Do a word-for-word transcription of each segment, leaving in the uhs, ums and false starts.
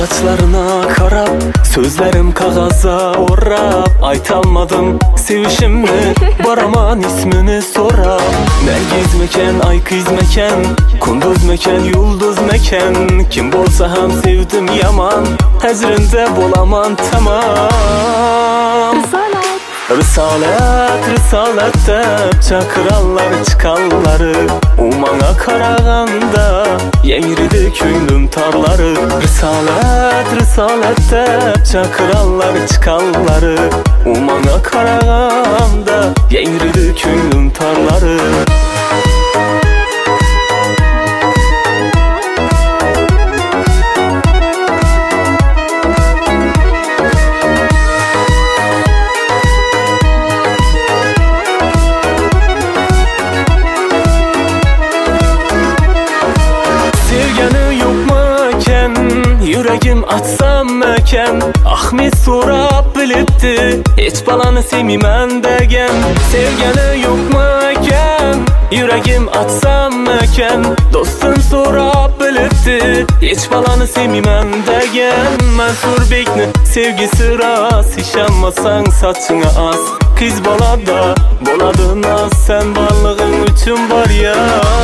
saçlarına karab, sözlerim kağaza orab. Aytalmadım sevişimni, baraman ismini sorab. Nergiz meken, ay kız meken, kunduz meken, yulduz meken. Kim bolsa ham sevdim yaman, hezrinde bolaman tamam. Risalet, risalet dep çakırallar çıkalları. Umana karaganda yeğridi köynüm tarları. Risalet, risalet dep çakırallar çıkalları. Umana karaganda yeğridi köynüm tarları. Yüreğim açsam meken, Ahmet sorab bilipti, hiç balanı sevmeymen degen. Sevgeni yok meken, yüreğim açsam meken. Dostum sorab bilipti, hiç balanı sevmeymen degen. Mansur Bekni sevgisi ras, hiç anmasan saçına az. Kız balada, boladın az, sen varlığın üçün var ya.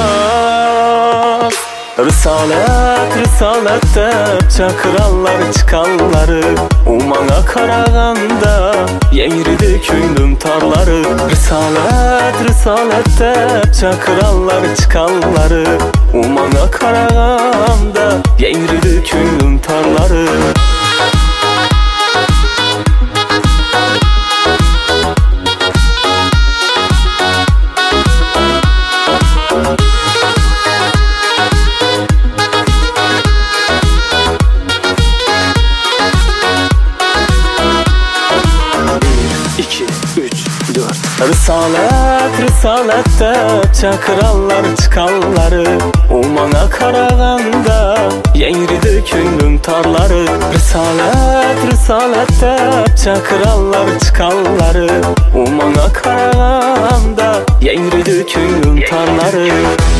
Risalet, risalet dep çakırallar çıkalları. Umana karaganda yeğridi köynüm tarları. Risalet, risalet dep çakırallar çıkalları. Umana karaganda yeğridi köynüm tarları. Risalet, risalet dep çakırallar çıkalları. Umana karaganda yeğridi köynüm tarları. Risalet, risalet dep çakırallar çıkalları. Umana karaganda yeğridi köynüm tarları.